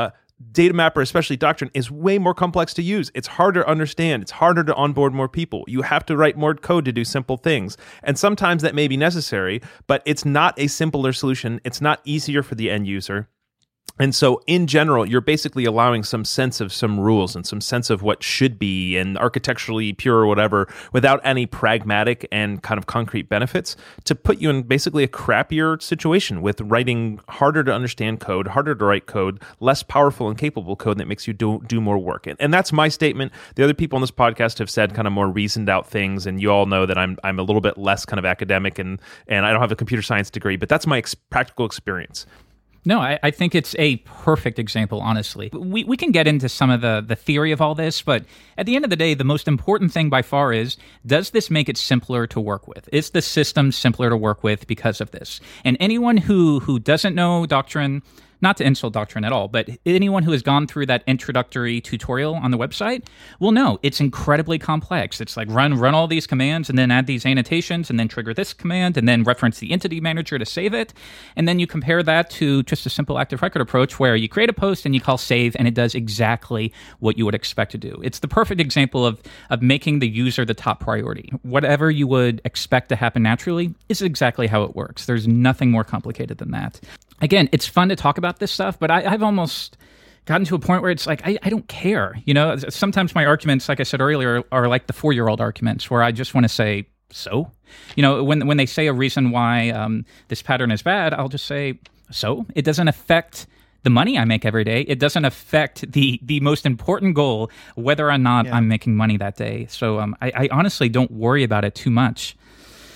Data mapper, especially Doctrine, is way more complex to use. It's harder to understand. It's harder to onboard more people. You have to write more code to do simple things. And sometimes that may be necessary, but it's not a simpler solution. It's not easier for the end user. And so in general, you're basically allowing some sense of some rules and some sense of what should be and architecturally pure or whatever without any pragmatic and kind of concrete benefits to put you in basically a crappier situation with writing harder to understand code, harder to write code, less powerful and capable code that makes you do more work. And that's my statement. The other people on this podcast have said kind of more reasoned out things, and you all know that I'm a little bit less kind of academic and I don't have a computer science degree, but that's my practical experience. No, I think it's a perfect example, honestly. We can get into some of the theory of all this, but at the end of the day, the most important thing by far is, does this make it simpler to work with? Is the system simpler to work with because of this? And anyone who doesn't know Doctrine, not to insult Doctrine at all, but anyone who has gone through that introductory tutorial on the website will know it's incredibly complex. It's like run all these commands and then add these annotations and then trigger this command and then reference the entity manager to save it. And then you compare that to just a simple active record approach where you create a post and you call save and it does exactly what you would expect to do. It's the perfect example of making the user the top priority. Whatever you would expect to happen naturally is exactly how it works. There's nothing more complicated than that. Again, it's fun to talk about this stuff, but I've almost gotten to a point where it's like, I don't care. Sometimes my arguments, like I said earlier, are like the 4-year-old arguments where I just want to say, so? When they say a reason why this pattern is bad, I'll just say, so? It doesn't affect the money I make every day. It doesn't affect the most important goal, whether or not I'm making money that day. So I honestly don't worry about it too much.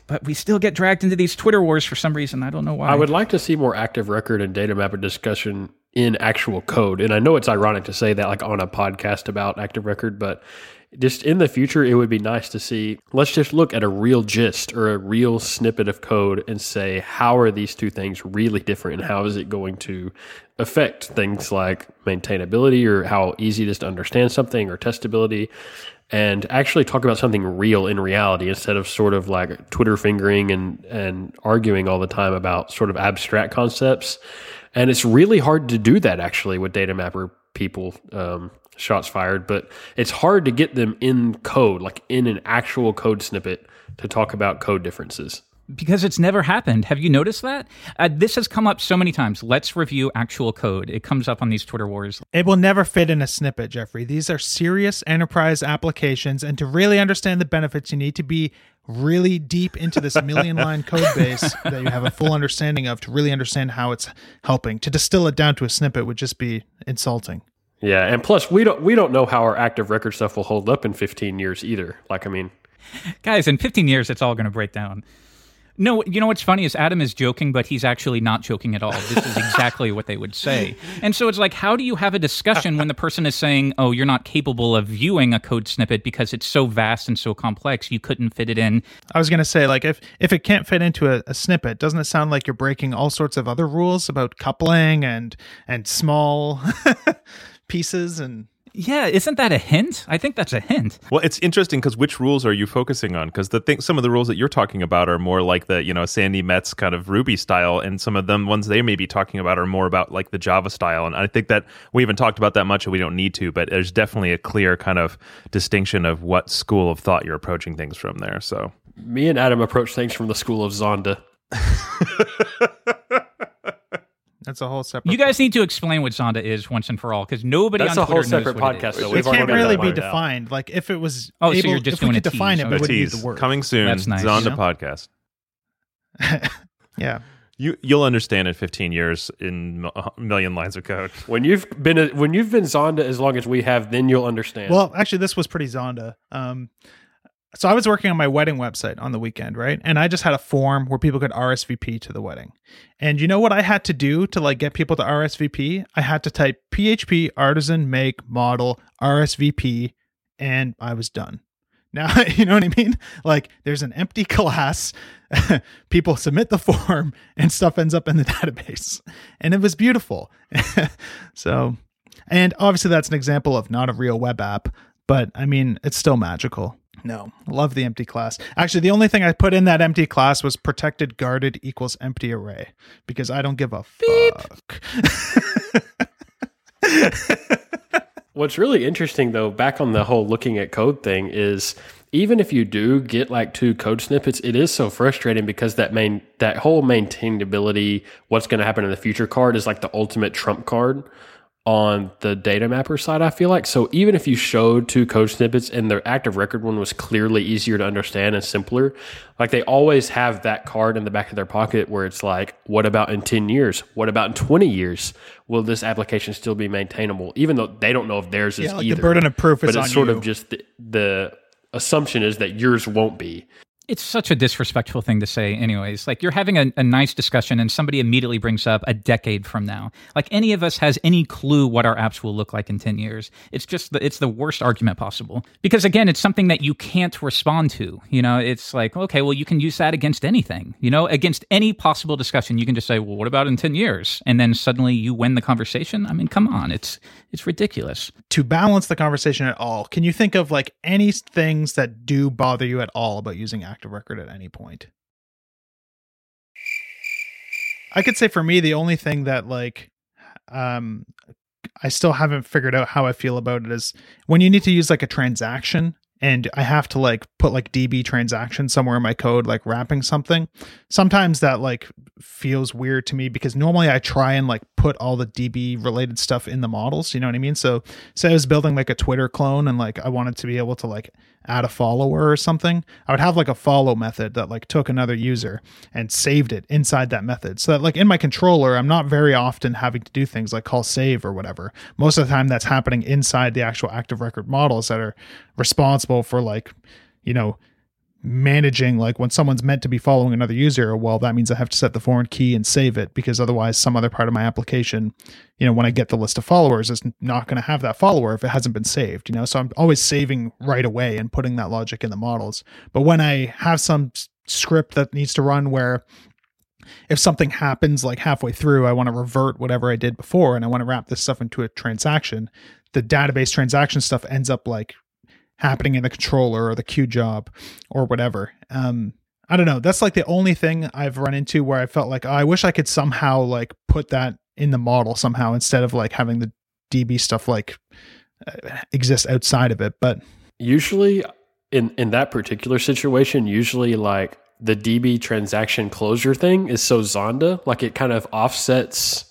but we still get dragged into these Twitter wars for some reason. I don't know why. I would like to see more active record and data mapper discussion in actual code. And I know it's ironic to say that like on a podcast about active record, but just in the future, it would be nice to see, let's just look at a real gist or a real snippet of code and say, how are these two things really different and how is it going to affect things like maintainability or how easy it is to understand something or testability, and actually talk about something real in reality instead of sort of like Twitter fingering and arguing all the time about sort of abstract concepts. And it's really hard to do that actually with data mapper people, shots fired, but it's hard to get them in code, like in an actual code snippet to talk about code differences. Because it's never happened. Have you noticed that? This has come up so many times. Let's review actual code. It comes up on these Twitter wars. It will never fit in a snippet, Jeffrey. These are serious enterprise applications, and to really understand the benefits, you need to be really deep into this million-line code base that you have a full understanding of to really understand how it's helping. To distill it down to a snippet would just be insulting. Yeah, and plus we don't know how our active record stuff will hold up in 15 years either. Like, I mean, guys, in 15 years, it's all going to break down. No, you know what's funny is Adam is joking, but he's actually not joking at all. This is exactly what they would say. And so it's like, how do you have a discussion when the person is saying, oh, you're not capable of viewing a code snippet because it's so vast and so complex, you couldn't fit it in? I was going to say, like, if it can't fit into a snippet, doesn't it sound like you're breaking all sorts of other rules about coupling and small pieces and... Yeah, isn't that a hint? I think that's a hint. Well, it's interesting because which rules are you focusing on? Because some of the rules that you're talking about are more like the, Sandy Metz kind of Ruby style, and some of them ones they may be talking about are more about like the Java style. And I think that we haven't talked about that much, and we don't need to, but there's definitely a clear kind of distinction of what school of thought you're approaching things from there. So me and Adam approach things from the school of Zonda. That's a whole separate... You guys need to explain what Zonda is once and for all, because nobody on Twitter knows what it is. That's a whole separate podcast, though. It can't really be defined. Like, if it was so you're just if we doing could a define tease. it, it would be the word. Coming soon. That's nice. Zonda podcast. Yeah. You'll understand in 15 years in a million lines of code. When you've been Zonda as long as we have, then you'll understand. Well, actually, this was pretty Zonda. So I was working on my wedding website on the weekend, right? And I just had a form where people could RSVP to the wedding. And you know what I had to do to like get people to RSVP? I had to type PHP artisan make model RSVP, and I was done. Now, you know what I mean? Like, there's an empty class, people submit the form, and stuff ends up in the database. And it was beautiful. So, and obviously that's an example of not a real web app, but I mean, it's still magical. No, love the empty class. Actually, the only thing I put in that empty class was protected guarded equals empty array, because I don't give a fuck. What's really interesting, though, back on the whole looking at code thing, is even if you do get like 2 code snippets, it is so frustrating because that whole maintainability, what's going to happen in the future card is like the ultimate trump card on the data mapper side, I feel like. So even if you showed 2 code snippets and the active record one was clearly easier to understand and simpler, like they always have that card in the back of their pocket where it's like, what about in 10 years? What about in 20 years? Will this application still be maintainable? Even though they don't know if theirs is like either. The burden of proof is on you. But it's sort of just the assumption is that yours won't be. It's such a disrespectful thing to say anyways. Like, you're having a nice discussion and somebody immediately brings up a decade from now. Like, any of us has any clue what our apps will look like in 10 years. It's just it's the worst argument possible. Because again, it's something that you can't respond to. It's like, okay, well, you can use that against anything. Against any possible discussion, you can just say, well, what about in 10 years? And then suddenly you win the conversation. I mean, come on, it's ridiculous. To balance the conversation at all, can you think of like any things that do bother you at all about using active record at any point? I could say for me, the only thing that like I still haven't figured out how I feel about it is when you need to use like a transaction and I have to like put like DB transaction somewhere in my code, like wrapping something. Sometimes that like feels weird to me because normally I try and like put all the DB related stuff in the models. You know what I mean? So say I was building like a Twitter clone and like I wanted to be able to like add a follower or something. I would have like a follow method that like took another user and saved it inside that method. So that like in my controller, I'm not very often having to do things like call save or whatever. Most of the time that's happening inside the actual active record models that are responsible for like, managing, like when someone's meant to be following another user, well, that means I have to set the foreign key and save it, because otherwise some other part of my application, when I get the list of followers, is not going to have that follower if it hasn't been saved, So I'm always saving right away and putting that logic in the models. But when I have some script that needs to run where if something happens like halfway through, I want to revert whatever I did before and I want to wrap this stuff into a transaction, the database transaction stuff ends up like happening in the controller or the queue job or whatever. I don't know. That's like the only thing I've run into where I felt like, I wish I could somehow like put that in the model somehow instead of like having the DB stuff like exist outside of it. But usually in that particular situation, usually like the DB transaction closure thing is so Zonda, like it kind of offsets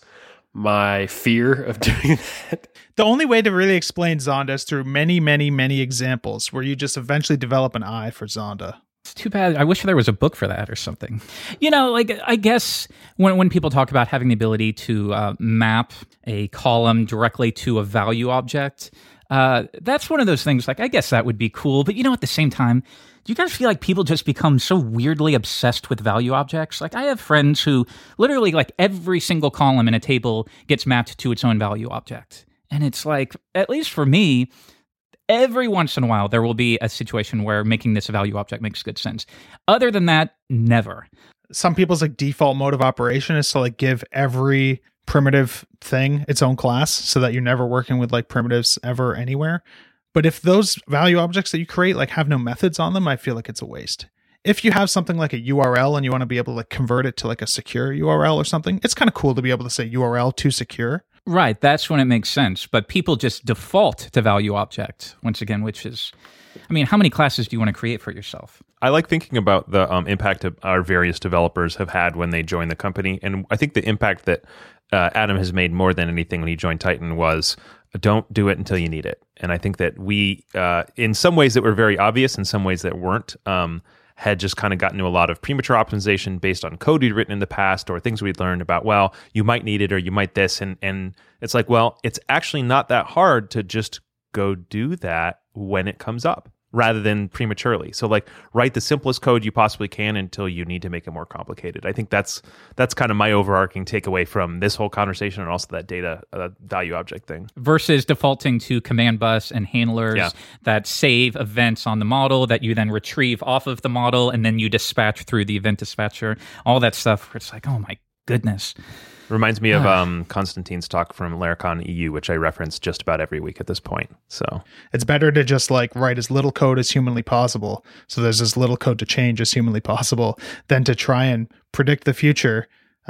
my fear of doing that. The only way to really explain Zonda is through many, many, many examples where you just eventually develop an eye for Zonda. It's too bad. I wish there was a book for that or something. Like I guess when people talk about having the ability to map a column directly to a value object, that's one of those things, like I guess that would be cool. But at the same time, do you guys feel like people just become so weirdly obsessed with value objects? Like I have friends who literally like every single column in a table gets mapped to its own value object. And it's like, at least for me, every once in a while, there will be a situation where making this a value object makes good sense. Other than that, never. Some people's like default mode of operation is to like give every primitive thing its own class so that you're never working with like primitives ever anywhere. But if those value objects that you create like have no methods on them, I feel like it's a waste. If you have something like a URL and you want to be able to like convert it to like a secure URL or something, it's kind of cool to be able to say URL to secure. Right, that's when it makes sense. But people just default to value object, once again, which is, how many classes do you want to create for yourself? I like thinking about the impact of our various developers have had when they join the company. And I think the impact that Adam has made more than anything when he joined Titan was don't do it until you need it. And I think that we, in some ways that were very obvious, in some ways that weren't, had just kind of gotten to a lot of premature optimization based on code we'd written in the past or things we'd learned about, well, you might need it or you might this. And it's like, well, it's actually not that hard to just go do that when it comes up rather than prematurely. So like write the simplest code you possibly can until you need to make it more complicated. I think that's kind of my overarching takeaway from this whole conversation and also that data value object thing. Versus defaulting to command bus and handlers that save events on the model that you then retrieve off of the model and then you dispatch through the event dispatcher. All that stuff where it's like, oh my goodness. Reminds me of Konstantin's talk from Laracon EU, which I reference just about every week at this point. So it's better to just like write as little code as humanly possible, so there's as little code to change as humanly possible, than to try and predict the future,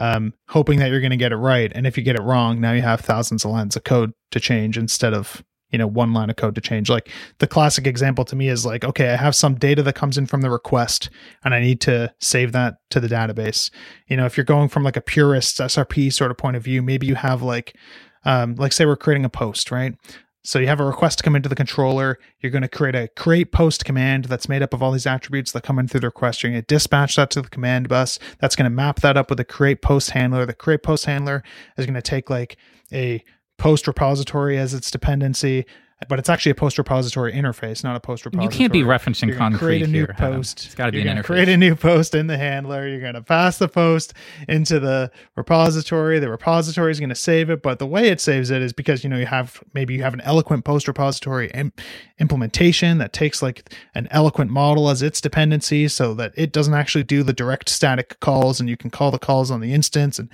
hoping that you're going to get it right. And if you get it wrong, now you have thousands of lines of code to change instead of one line of code to change. Like the classic example to me is like, okay, I have some data that comes in from the request and I need to save that to the database. If you're going from like a purist SRP sort of point of view, maybe you have like say we're creating a post, right? So you have a request to come into the controller. You're going to create a create post command that's made up of all these attributes that come in through the request. You're going to dispatch that to the command bus. That's going to map that up with the create post handler. The create post handler is going to take like a post repository as its dependency, but it's actually a post repository interface, not a post repository. You can't be referencing concrete create a new here, post. It's got to be an interface. Create a new post in the handler. You're going to pass the post into the repository. The repository is going to save it, but the way it saves it is because you have an Eloquent post repository implementation that takes like an Eloquent model as its dependency, so that it doesn't actually do the direct static calls, and you can call the calls on the instance, and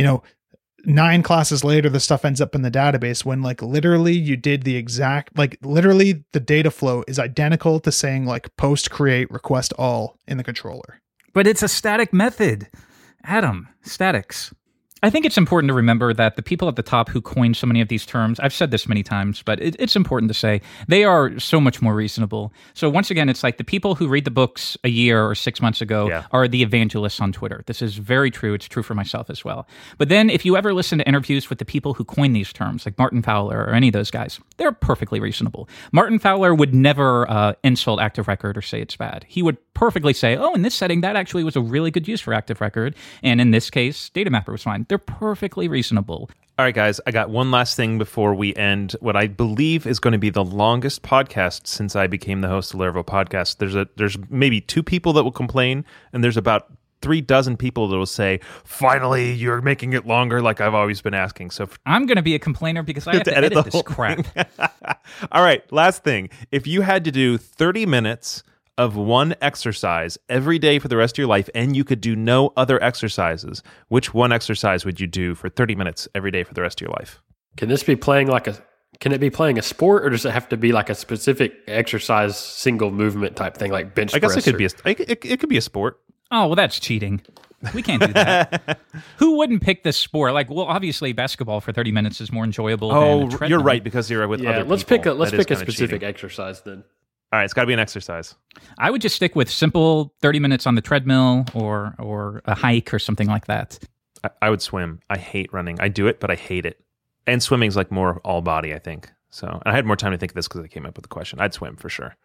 9 classes later, the stuff ends up in the database when like literally you did the exact, like literally the data flow is identical to saying like post create request all in the controller. But it's a static method. Adam, statics. I think it's important to remember that the people at the top who coined so many of these terms, I've said this many times, but it's important to say, they are so much more reasonable. So once again, it's like the people who read the books a year or 6 months ago are the evangelists on Twitter. This is very true. It's true for myself as well. But then if you ever listen to interviews with the people who coined these terms, like Martin Fowler or any of those guys, they're perfectly reasonable. Martin Fowler would never insult Active Record or say it's bad. He would perfectly say, oh, in this setting, that actually was a really good use for Active Record. And in this case, Data Mapper was fine. They're perfectly reasonable. All right, guys, I got one last thing before we end what I believe is going to be the longest podcast since I became the host of Laravel Podcast. There's maybe 2 people that will complain, and there's about 36 people that will say, finally, you're making it longer like I've always been asking. So I'm going to be a complainer because I have to edit this crap. All right, last thing. If you had to do 30 minutes of one exercise every day for the rest of your life, and you could do no other exercises, which one exercise would you do for 30 minutes every day for the rest of your life? Can this be playing can it be playing a sport, or does it have to be like a specific exercise, single movement type thing, like bench press? I guess it could be a sport. Oh, well, that's cheating. We can't do that. Who wouldn't pick this sport? Like, well, obviously basketball for 30 minutes is more enjoyable than a treadmill. You're right, because you're with other let's people. Let's pick a specific exercise then. All right, it's got to be an exercise. I would just stick with simple 30 minutes on the treadmill or a hike or something like that. I would swim. I hate running. I do it, but I hate it. And swimming is like more all body, I think. So and I had more time to think of this because I came up with the question. I'd swim for sure.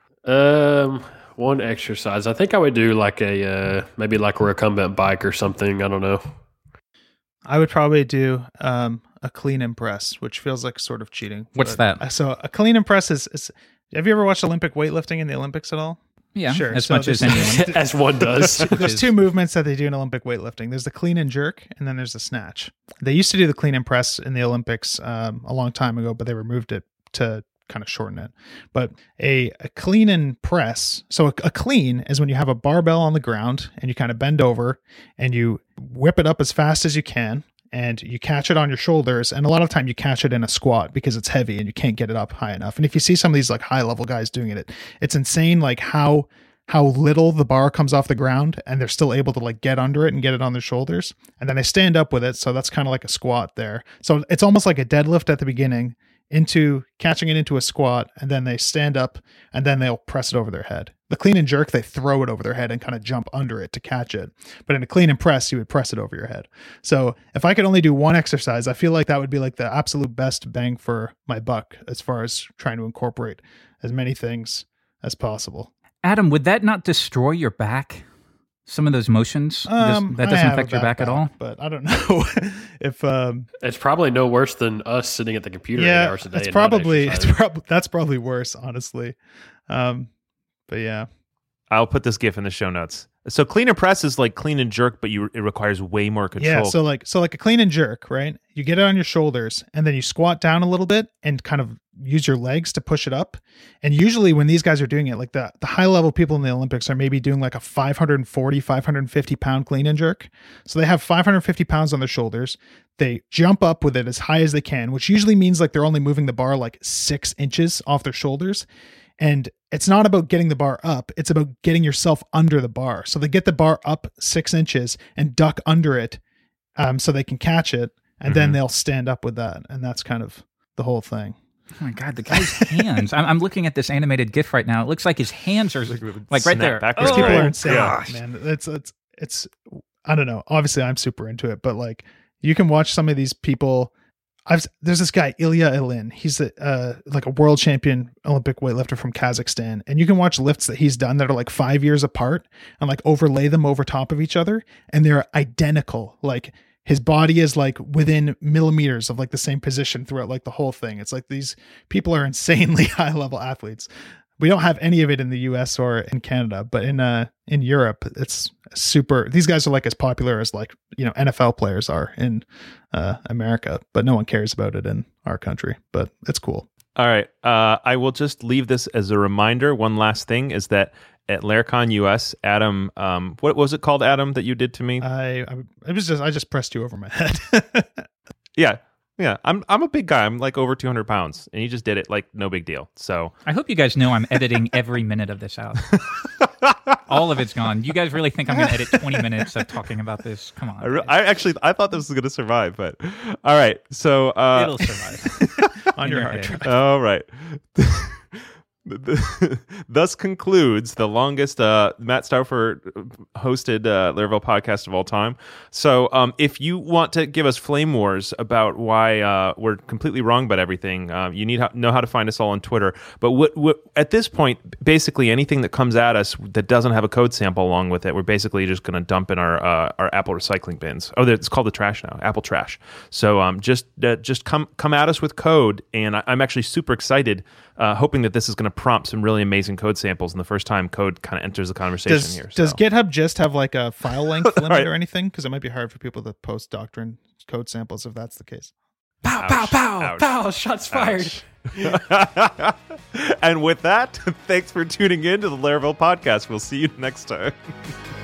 One exercise. I think I would do like maybe like a recumbent bike or something. I don't know. I would probably do a clean and press, which feels like sort of cheating. What's that? So a clean and press is. Have you ever watched Olympic weightlifting in the Olympics at all? Yeah, sure. As much as anyone. As one does. There's 2 movements that they do in Olympic weightlifting. There's the clean and jerk, and then there's the snatch. They used to do the clean and press in the Olympics a long time ago, but they removed it to kind of shorten it. But a clean and press, so a clean is when you have a barbell on the ground and you kind of bend over and you whip it up as fast as you can, and you catch it on your shoulders, and a lot of time you catch it in a squat because it's heavy and you can't get it up high enough. And if you see some of these like high level guys doing it, it's insane like how little the bar comes off the ground and they're still able to like get under it and get it on their shoulders, and then they stand up with it, so that's kind of like a squat there. So it's almost like a deadlift at the beginning into catching it into a squat, and then they stand up and then they'll press it over their head. The clean and jerk, they throw it over their head and kind of jump under it to catch it. But in a clean and press, you would press it over your head. So if I could only do one exercise, I feel like that would be like the absolute best bang for my buck as far as trying to incorporate as many things as possible. Adam, would that not destroy your back? Some of those motions? That doesn't affect your back at all? But I don't know if... it's probably no worse than us sitting at the computer 8 hours a day. That's probably worse, honestly. But yeah. I'll put this GIF in the show notes. So clean and press is like clean and jerk, but it requires way more control. Yeah, so like a clean and jerk, right? You get it on your shoulders, and then you squat down a little bit and kind of use your legs to push it up. And usually when these guys are doing it, like the high level people in the Olympics are maybe doing like a 540, 550 pound clean and jerk. So they have 550 pounds on their shoulders. They jump up with it as high as they can, which usually means like they're only moving the bar like 6 inches off their shoulders. And it's not about getting the bar up. It's about getting yourself under the bar. So they get the bar up 6 inches and duck under it so they can catch it. And then they'll stand up with that. And that's kind of the whole thing. Oh my God, the guy's hands. I'm looking at this animated GIF right now. It looks like his hands are like right there. These people are insane, man. It's I don't know. Obviously, I'm super into it, but like you can watch some of these people. There's this guy, Ilya Ilin. He's like a world champion Olympic weightlifter from Kazakhstan. And you can watch lifts that he's done that are like 5 years apart and like overlay them over top of each other. And they're identical. Like his body is like within millimeters of like the same position throughout like the whole thing. It's like these people are insanely high level athletes. We don't have any of it in the US or in Canada, but in Europe, it's super. These guys are like as popular as like, NFL players are in America, but no one cares about it in our country, but it's cool. All right. I will just leave this as a reminder. One last thing is that at Laracon US, Adam, what was it called, Adam, that you did to me? I just pressed you over my head. Yeah, I'm a big guy. I'm like over 200 pounds, and he just did it like no big deal. So I hope you guys know I'm editing every minute of this out. All of it's gone. You guys really think I'm going to edit 20 minutes of talking about this? Come on. I thought this was going to survive, but all right. So it'll survive on your hard drive. All right. thus concludes the longest Matt Stauffer hosted Laravel podcast of all time. So if you want to give us flame wars about why we're completely wrong about everything, you need know how to find us all on Twitter. But what at this point, basically anything that comes at us that doesn't have a code sample along with it, we're basically just going to dump in our Apple recycling bins. Oh, it's called the trash now, Apple trash. So just come at us with code, and I'm actually super excited, hoping that this is going to prompt some really amazing code samples and the first time code kind of enters the conversation here. Does GitHub just have like a file length limit Right. or anything? Because it might be hard for people to post Doctrine code samples if that's the case. Pow, Ouch. pow, pow, Ouch. pow, shots fired. And with that, thanks for tuning in to the Laravel podcast. We'll see you next time.